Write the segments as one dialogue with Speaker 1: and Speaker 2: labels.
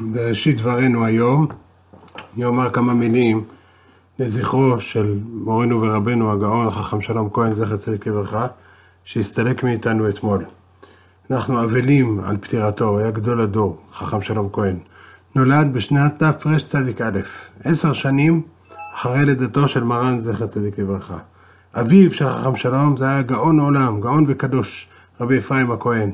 Speaker 1: בראשית דברנו היום, אני אומר כמה מילים לזכרו של מורנו ורבנו הגאון החכם שלום כהן זכר צדיק לברכה, שהסתלק מאיתנו אתמול. אנחנו אבלים על פטירתו, הוא היה גדול הדור, חכם שלום כהן. נולד בשנת תרצ"א, 10 שנים אחרי לידתו של מרן זכר צדיק לברכה. אביו של חכם שלום זה היה גאון עולם, גאון וקדוש, רבי אפרים הכהן.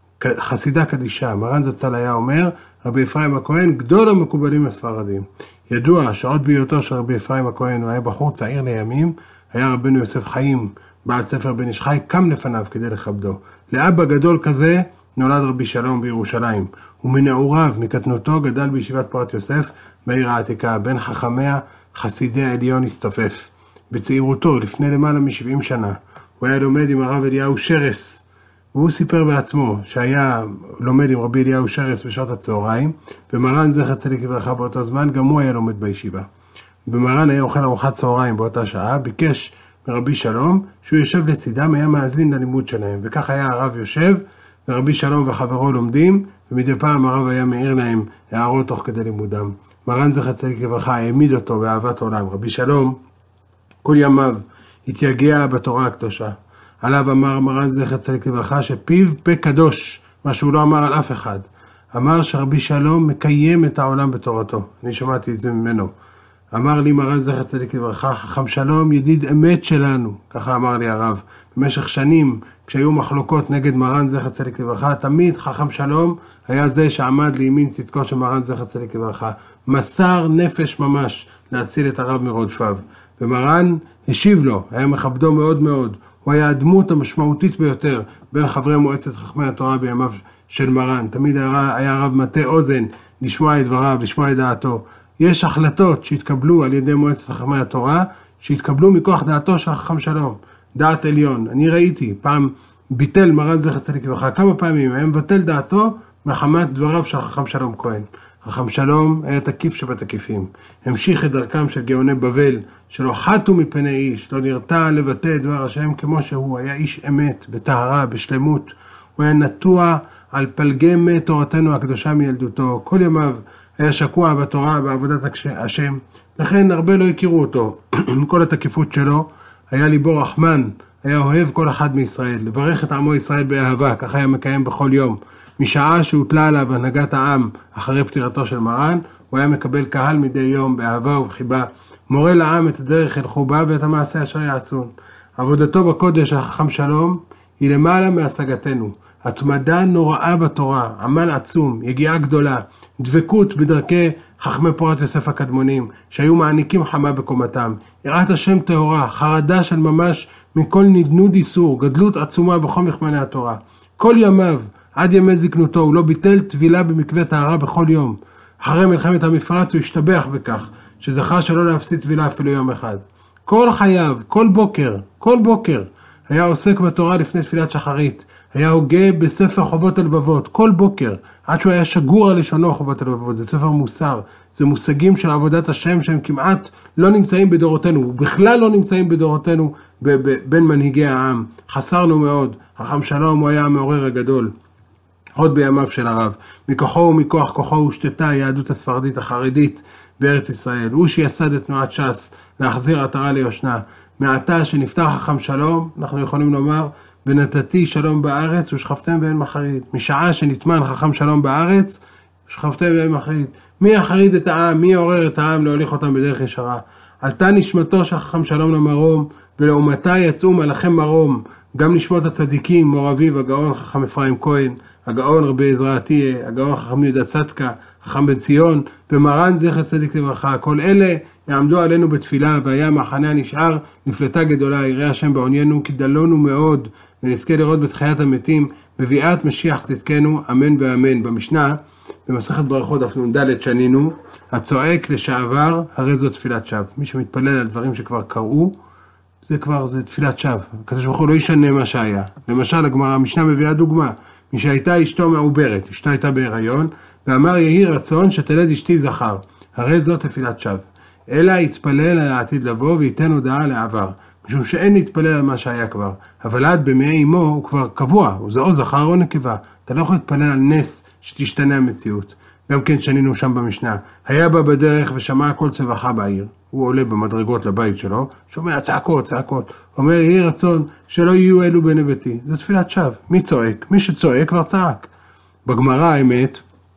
Speaker 1: חסידה קדישה, מרן זצ"ל היה אומר, רבי אפרים הכהן גדול המקובלים הספרדים. ידוע שעוד בהיותו של רבי אפרים הכהן, הוא היה בחור צעיר לימים, היה רבנו יוסף חיים, בעל ספר בן איש חי, קם לפניו כדי לכבדו. לאבא גדול כזה נולד רבי שלום בירושלים, ומנעוריו מקטנותו גדל בישיבת פורת יוסף בעיר העתיקה, בין חכמיה חסידי העליון הסתופף. בצעירותו, לפני למעלה מ-70 שנה, הוא היה לומד עם הרב אליהו שרס, והוא סיפר בעצמו שהיה לומד עם רבי אליהו שרס בשעות הצהריים, ומרן זכר צדיק לברכה באותו זמן, גם הוא היה לומד בישיבה. ומרן היה אוכל ארוחת צהריים באותה שעה, ביקש מרבי שלום שהוא יושב לצידם, היה מאזין ללימוד שלהם, וכך היה הרב יושב, ורבי שלום וחברו לומדים, ומדי פעם הרב היה מעיר להם הערות תוך כדי לימודם. מרן זכר צדיק לברכה העמיד אותו באהבת עולם. רבי שלום כל ימיו התייגע בתורה הקדושה. עליו אמר מרן זכר צדיק לברכה שפיו פה קדוש, מה שהוא לא אמר על אף אחד. אמר שרבי שלום מקיים את העולם בתורתו. אני שמעתי את זה ממנו. אמר לי מרן זכר צדיק לברכה, חכם שלום ידיד אמת שלנו, ככה אמר לי הרב. במשך שנים, כשהיו מחלוקות נגד מרן זכר צדיק לברכה, תמיד חכם שלום היה זה שעמד לימין צדקו של מרן זכר צדיק לברכה. מסר נפש ממש להציל את הרב מרודפיו. ומרן השיב לו, היה מכבדו מאוד מאוד. הוא היה הדמות המשמעותית ביותר בין חברי מועצת חכמי התורה בימיו של מרן. תמיד היה הרב מטה אוזן לשמוע את דבריו, לשמוע את דעתו. יש החלטות שהתקבלו על ידי מועצת חכמי התורה, שהתקבלו מכוח דעתו של חכם שלום. דעת עליון. אני ראיתי, פעם ביטל מרן זכר צדיק לברכה, כמה פעמים היה מבטל דעתו מחמת דבריו של חכם שלום כהן. חכם שלום היה תקיף שבתקיפים. המשיך את דרכם של גאוני בבל, שלא חטו מפני איש, לא נרתע לבטא את דבר השם כמו שהוא. היה איש אמת, בטהרה, בשלמות. הוא היה נטוע על פלגי תורתנו הקדושה מילדותו. כל ימיו היה שקוע בתורה, בעבודת השם. לכן הרבה לא הכירו אותו. עם כל התקיפות שלו, היה ליבו רחמן, היה אוהב כל אחד מישראל, לברך את עמו ישראל באהבה, ככה היה מקיים בכל יום. משעה שהוטלה עליו הנהגת העם אחרי פטירתו של מרן, הוא היה מקבל קהל מדי יום באהבה ובחיבה, מורה לעם את הדרך אל חובה ואת המעשה אשר יעשון. עבודתו בקודש החכם שלום היא למעלה מהשגתנו. התמדה נוראה בתורה, עמל עצום, יגיעה גדולה, דבקות בדרכי חכמי פורת יוסף הקדמונים, שהיו מעניקים חמה בקומתם, יראת השם טהורה, חרדה של ממש מכל נדנוד איסור, גדלות עצומה בכל מכמני התורה. כל ימיו, עד ימי זקנותו, הוא לא ביטל טבילה במקווה טהרה בכל יום. אחרי מלחמת המפרץ הוא השתבח בכך, שזכה שלא להפסיד טבילה אפילו יום אחד. כל חייו, כל בוקר, היה עוסק בתורה לפני תפילת שחרית, היה הוגה בספר חובות הלבבות, כל בוקר, עד שהוא היה שגור על לשונו חובות הלבבות. זה ספר מוסר, זה מושגים של עבודת השם שהם כמעט לא נמצאים בדורותינו, בכלל לא נמצאים בדורותינו בין מנהיגי העם. חסרנו מאוד. חכם שלום הוא היה המעורר הגדול, עוד בימיו של הרב. מכוחו ומכוח כוחו הושתתה היהדות הספרדית החרדית בארץ ישראל. הוא שיסד את תנועת ש"ס להחזיר עטרה ליושנה. מעתה שנפתח חכם שלום, אנחנו יכולים לומר, ונתתי שלום בארץ ושכבתם באין מחריד. משעה שנטמן חכם שלום בארץ, שכבתם באין מחריד. מי יחריד את העם? מי יעורר את העם להוליך אותם בדרך ישרה? עלתה נשמתו של חכם שלום למרום, ולאומתה יצאו מלאכי מרום, גם נשמות הצדיקים, מור אביו, הגאון חכם אפרים כהן, הגאון רבי עזרא עטיה, הגאון חכם יהודה צדקה, חכם בן ציון, ומרן זכר צדיק לברכה. כל אלה יעמדו עלינו בתפילה, והיה מחנה הנשאר נפלטה גדולה. יראה השם בעוניינו, כי דלונו מאוד, ונזכה לראות בתחיית המתים, בביאת משיח צדקנו, אמן ואמן. במשנה, במסכת ברכות דף נ"ד שנינו, הצועק לשעבר, הרי זו תפילת שווא. מי שמתפלל על דברים שכבר קראו, זה תפילת שווא. הקדוש ברוך הוא לא ישנה מה שהיה. למשל, הגמרא, המשנה מביאה דוגמה. מי שהייתה אשתו מעוברת, אשתו הייתה בהיריון, ואמר יהי רצון שתלד אשתי זכר, הרי זו תפילת שווא. אלא יתפלל על העתיד לבוא וייתן הודעה לעבר, משום שאין להתפלל על מה שהיה כבר. אבל עד במעי אמו הוא כבר קבוע, זה או זכר או נקבה. אתה לא יכול להתפלל על נס שתשתנה המציאות. גם כן שנינו שם במשנה. היה בא בדרך ושמע כל צווחה בעיר. הוא עולה במדרגות לבית שלו, שומע צעקות. אומר, יהי רצון שלא יהיו אלו בני ביתי. זו תפילת שווא. מי צועק? מי שצועק כבר צעק. בגמרא האמת,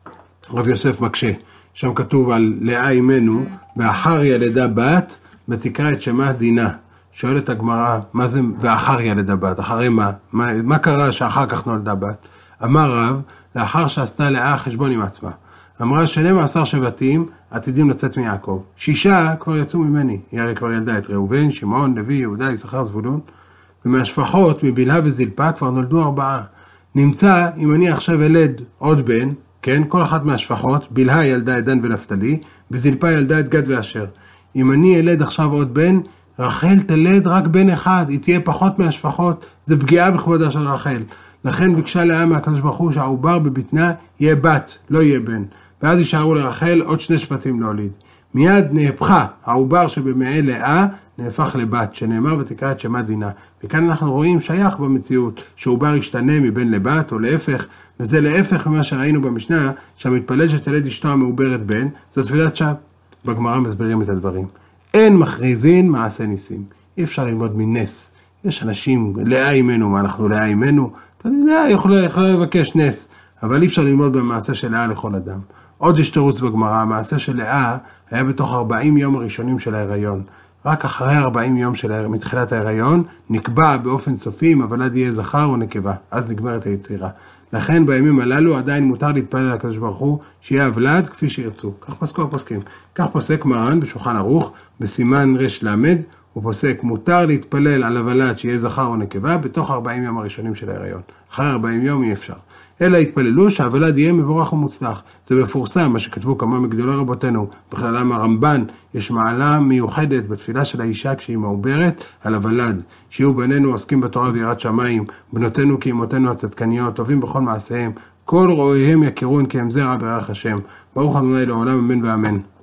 Speaker 1: רב יוסף מקשה. שם כתוב על לאה אימנו, ואחר ילדה בת, ותקרא את שמה דינה. שואלת הגמרא, מה זה ואחר ילדה בת? אחרי מה? מה קרה שאחר כך נולדה בת? אמר רב, לאחר שעשתה לאה חשבון עם עצמה. אמרה 12 שבטים עתידים לצאת מיעקב. 6 כבר יצאו ממני. היא הרי כבר ילדה את ראובן, שמעון, לוי, יהודה, יששכר, זבולון. ומהשפחות, מבלהה וזלפה כבר נולדו 4. נמצא, אם אני עכשיו ילד עוד בן, כן, כל אחת מהשפחות, בלהה ילדה את דן ונפתלי, וזלפה ילדה את גד ואשר. אם אני ילד עכשיו עוד בן, רחל תלד רק בן אחד, היא תהיה פחות מהשפחות, זה פגיעה בכבודה של רחל. לכן ביקשה לאה מהקדוש ברוך הוא שהעובר בבטנה יהיה בת, לא יהיה בן. ואז יישארו לרחל עוד 2 שבטים להוליד. מיד נהפכה, העובר שבמעי לאה נהפך לבת, שנאמר ותקרא את שמה דינה. וכאן אנחנו רואים שייך במציאות, שעובר ישתנה מבן לבת או להפך, וזה להפך ממה שראינו במשנה, שהמתפלל שתלד אשתו המעוברת בן, זו תפילת שווא. בגמרא מסבירים את הדברים. אין מכריזין מעשה ניסים. אי אפשר ללמוד מנס. יש אנשים, לאה אימנו, מה אנחנו לאה אימנו? לאה יכולה לבקש נס, אבל אי אפשר ללמוד במעשה של לאה לכל אדם. עוד יש תירוץ בגמרא, המעשה של לאה היה בתוך 40 יום הראשונים של ההיריון. רק אחרי 40 יום מתחילת ההיריון נקבע באופן סופי אם הוולד יהיה זכר או נקבה. אז נגמרת היצירה. לכן בימים הללו עדיין מותר להתפלל לקדוש ברוך הוא שיהיה הוולד כפי שירצו. כך פסקו הפוסקים. כך פוסק מרן בשולחן ערוך בסימן רש למד. הוא פוסק מותר להתפלל על הוולד שיהיה זכר או נקבה בתוך 40 יום הראשונים של ההיריון. אחרי 40 יום אי אפשר. אלא התפללו שהוולד יהיה מבורך ומוצלח. זה מפורסם, מה שכתבו כמה מגדולי רבותינו, בכללם הרמב"ן, יש מעלה מיוחדת בתפילה של האישה כשהיא מעוברת על הוולד. שיהיו בנינו עוסקים בתורה ויראת שמיים, בנותינו כאימותינו הצדקניות, טובים בכל מעשיהם, כל רואיהם יכירון כי הם זרע ברך השם. ברוך ה' לעולם אמן ואמן.